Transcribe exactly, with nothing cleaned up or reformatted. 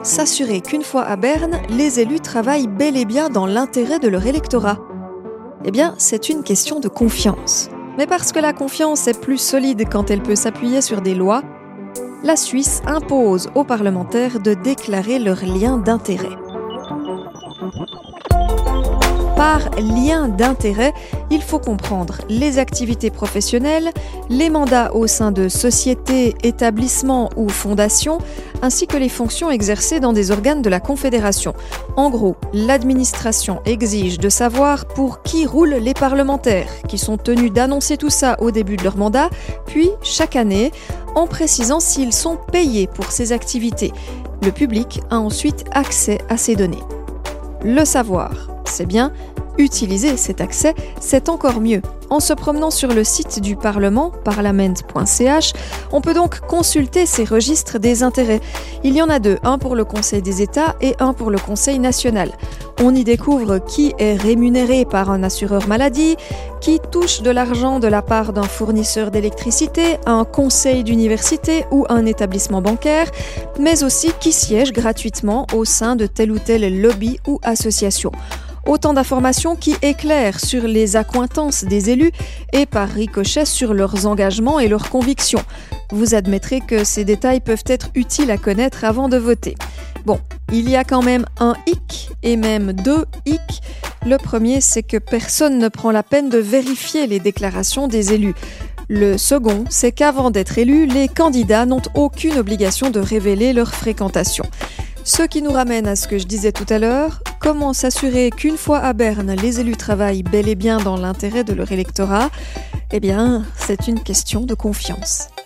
s'assurer qu'une fois à Berne, les élus travaillent bel et bien dans l'intérêt de leur électorat? Eh bien, c'est une question de confiance. Mais parce que la confiance est plus solide quand elle peut s'appuyer sur des lois, la Suisse impose aux parlementaires de déclarer leur lien d'intérêt. Par lien d'intérêt, il faut comprendre les activités professionnelles, les mandats au sein de sociétés, établissements ou fondations, ainsi que les fonctions exercées dans des organes de la Confédération. En gros, l'administration exige de savoir pour qui roulent les parlementaires, qui sont tenus d'annoncer tout ça au début de leur mandat, puis chaque année, en précisant s'ils sont payés pour ces activités. Le public a ensuite accès à ces données. Le savoir, c'est bien. Utiliser cet accès, c'est encore mieux. En se promenant sur le site du Parlement, parlement point c h, on peut donc consulter ces registres des intérêts. Il y en a deux, un pour le Conseil des États et un pour le Conseil national. On y découvre qui est rémunéré par un assureur maladie, qui touche de l'argent de la part d'un fournisseur d'électricité, un conseil d'université ou un établissement bancaire, mais aussi qui siège gratuitement au sein de tel ou tel lobby ou association. Autant d'informations qui éclairent sur les accointances des élus et par ricochet sur leurs engagements et leurs convictions. Vous admettrez que ces détails peuvent être utiles à connaître avant de voter. Bon, il y a quand même un hic, et même deux hic. Le premier, c'est que personne ne prend la peine de vérifier les déclarations des élus. Le second, c'est qu'avant d'être élus, les candidats n'ont aucune obligation de révéler leur fréquentation. Ce qui nous ramène à ce que je disais tout à l'heure, comment s'assurer qu'une fois à Berne, les élus travaillent bel et bien dans l'intérêt de leur électorat? Eh bien, c'est une question de confiance.